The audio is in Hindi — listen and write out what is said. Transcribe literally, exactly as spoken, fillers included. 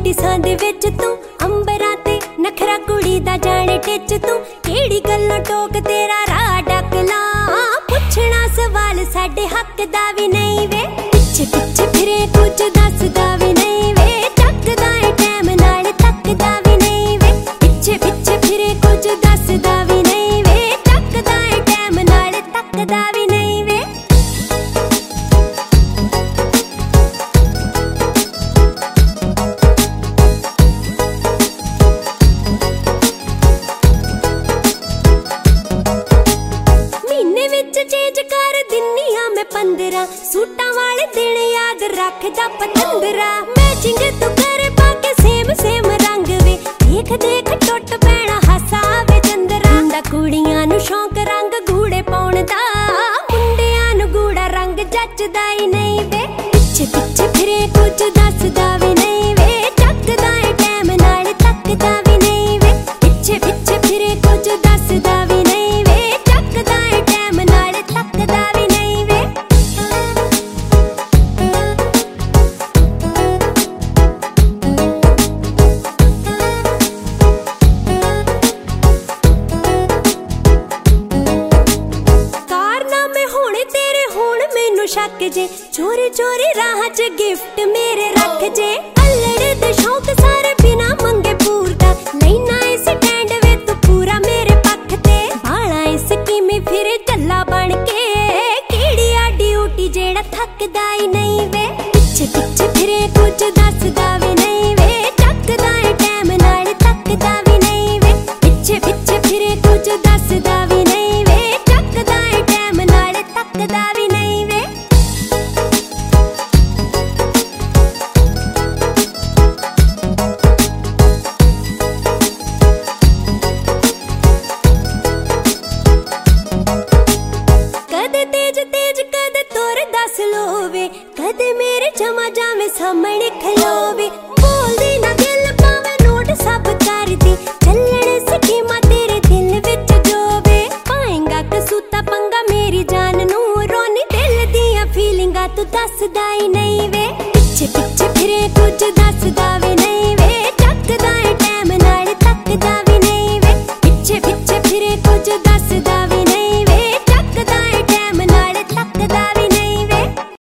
दिसां दे विच तू अंबरां ते नखरा कुड़ी दा जाने टिच तू केड़ी गल्लों टोक तेरा राह डक ला पुछना सवाल साडे हक दा भी नहीं वे पिछे पिछे फिरे कुछ दसदा भी नहीं वे चकदा ए टाइम नाल तकदा भी नहीं वे पिछे पिछे फिरे कुछ दसदा भी नहीं वे चकदा ए टाइम नाल तकदा भी नहीं वे चेंज कर दिन्नी आ मैं पंद्रह सूटा वाले दिन याद रखदा पतंदरा मैचिंग तू करे पाके सेम सेम रंग वे देख देख टुट पैना हासा वे चंदरा दा कुड़ियां नु शौक रंग गूड़े पाउण दा मुंडियां नु गूड़ा रंग जचदा ही नहीं वे पिछे पिछे फिरे कुछ दसदा भी नहीं वे चकदा ए टाइम नाल तकदा भी नहीं वे पिछे पिछे फिरे कुछ दसदा भी नहीं वे चकदा ए टाइम नाल तकदा भी नहीं वे कारनामे होने तेरे होण मैनू शक जे चोरी चोरी राह च गिफ्ट मेरे रख जे अल्लड़ दे शौक सारे बिना मंगे पूरदा लेना इस स्टैंड वे तू पूरा मेरे पक्ष ते बाला इस कीमे फिरे चल्ला बन के केड़ी आ ड्यूटी जेड़ा थकदा ही नहीं वे पिछे पिछे फिरे कुछ दसदा भी नहीं वे चकदा ए टाइम नाल तकदा भी नहीं वे पिछे पिछे फिरे कुछ दसदा भी नहीं वे चकदा ए टाइम नाल तकदा भी नहीं वे कदे तेज तेज कदे तोर दस लोवे कदे मेरे जमा जावे सामने खलोवे बोलदी ना दिल पावे नोट सब कर दी चलने स्कीमा तेरे दिल विच जोवे पाएंगा कसूता पंगा मेरी जान नू रोनी दिल दियां फीलिंगा तू दसदा ही नहीं वे पिछे पिछे फिरे कुछ दसदा भी नहीं